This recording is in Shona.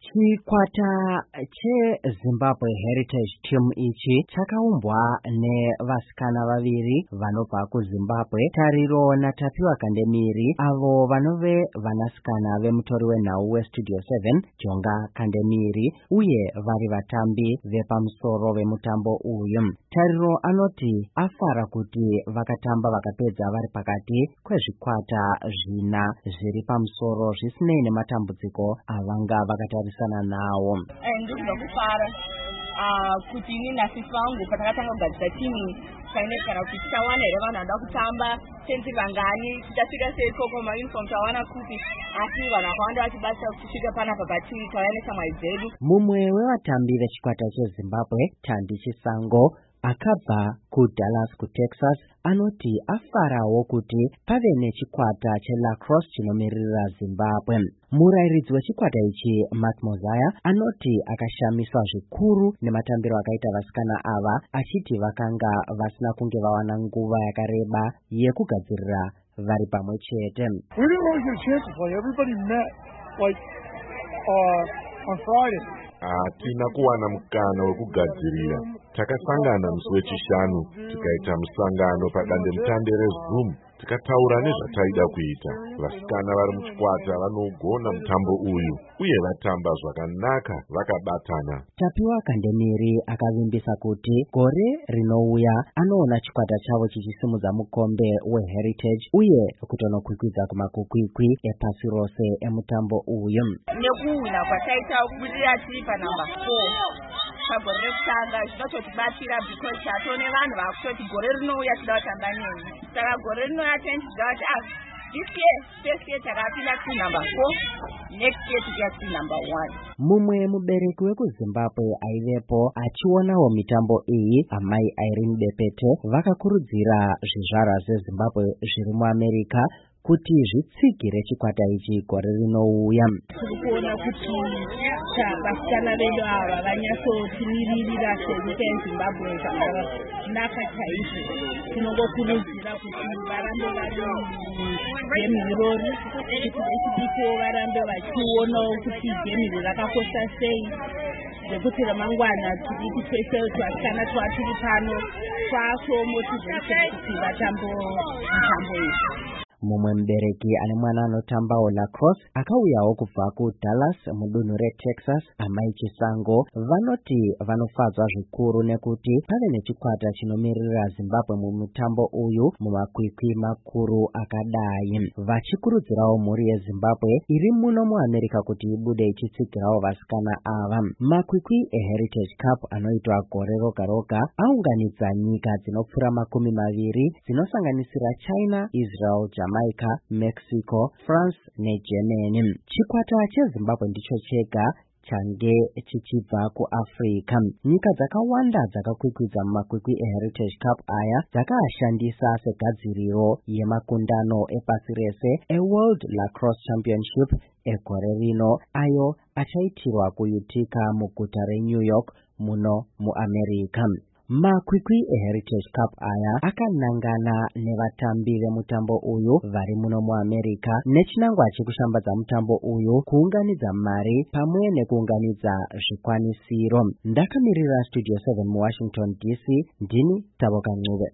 Chikwata cheZimbabwe Heritage Team ichi chakaumbwa nevasikana vaviri vanobva kuZimbabwe, Tariro naTapiwa Kandemiri, avo vanove vanasikana vemutori wenhau weStudio 7 Jonga Kandemiri, uye vari vatambi vepamusoro vemutambo uyu. Tariro anoti afara kuti vakatamba vakapedza vari pakati kwezvikwata zvina zviri pamusoro zvisinei nematambudziko avanga vakatarisana nawo. Ndikuda kufara kuti ini nasisi vangu patakatanga kugadzira timu tainekana kuti tichawana here vanhu vanoda kutamba tenzi vangani, tichasvika seikoko mauniform tawana kuti asi vanhu vakawanda vachibasa kusvika panapa patiri tauya neshamwari dzedu. Mumwe wevatambi vechikwata cheZimbabwe, Tandi Chisango, akabva kuDallas kuTexas, anoti afarawo kuti pave nechikwata chelacrosse chinomiririra Zimbabwe. Murairidzi wechikwata ichi, Mark Mosiah, anoti akashamiswa zvikuru nematambiro akaita vasikana ava, achiti vakanga vasina kunge vawana nguva yakareba yekugadzirira vari pamwe chete. We didn't really get a chance to play. Everybody met on Friday. Hatina kuwana mukana wekugadzirira. Takasangana musi wechishanu tikaita musangano padandemutande reZoom, tikataura nezvataida kuita. Vasikana vari muchikwata vanogona mutambo uyu uye vatamba zvakanaka vakabatana. Tapiwa Kandemiri akavimbisa kuti gore rinouya anoona chikwata chavo chichisimudza mukombe weHeritage uye kutonokwikwidza kumakukwikwi epasi rose emutambo uyu. Nekuwina kwataita kubudirira tiri panamba 4 pagore rekutanga zvinototibatsira because tatone vanhu vakutoti gore rinouya tida kutamba nemi. Saka gore rinouya tenchiziva kuti this year, first year takapinda ku number 4, next year tikati number 1. Mumwe mubereki wekuZimbabwe aivepo achionawo mitambo iyi, amai Irene Bepete, vakakurudzira zvizvarwa zveZimbabwe zviri muAmerica kuti zvitsigire chikwata ichi gore rinouya. Tirikuona kuti vasikana vedu ava vanyatsotimirira senyika yeZimbabwe zvakanaka chaizvo. Tinongokurudzira kuti varambe vari gemu irori, kuti vechidiko varambe vachionawo kuti gemu iri rakakosha sei, zvekuti ramangwana tidiki twese vasikana twatiri pano twasomotivation kuti vatambo mutambo iyi. Mumwe mubereki ane mwana anotambawo lacrosse akauyawo kubva kuDallas mudunhu reTexas, amai Chisango, vanoti vanofadzwa zvikuru nekuti pave nechikwata chinomiririra Zimbabwe mumutambo uyu mumakwikwi makuru akadai, vachikurudzirawo mhuri yeZimbabwe iri muno muAmerica kuti ibude ichitsigirawo vasikana ava. Makwikwi eHeritage Cup anoitwa gore roga roga aunganidza nyika dzinopfuura 20 dzinosanganisira China, Israel, Jamaica, Mexico, France neGermany. Chikwata cheZimbabwe ndicho chega change chichibva kuAfrica. Nyika dzakawanda dzakakwikwidza mumakwikwi eHeritage Cup aya dzakaashandisa segadziriro yemakundano epasi rese eWorld Lacrosse Championship egore rino, ayo achaitirwa kuUtica muguta reNew York muno muAmerica. Makwikwi eHeritage Cup aya akanangana nevatambi vemutambo uyu vari muno muAmerica nechinangwa chekushambadza mutambo uyu, kuunganidza mari pamwe nekuunganidza zvikwanisiro. Ndakamirira Studio 7 muWashington DC, ndini Tabo Kancube.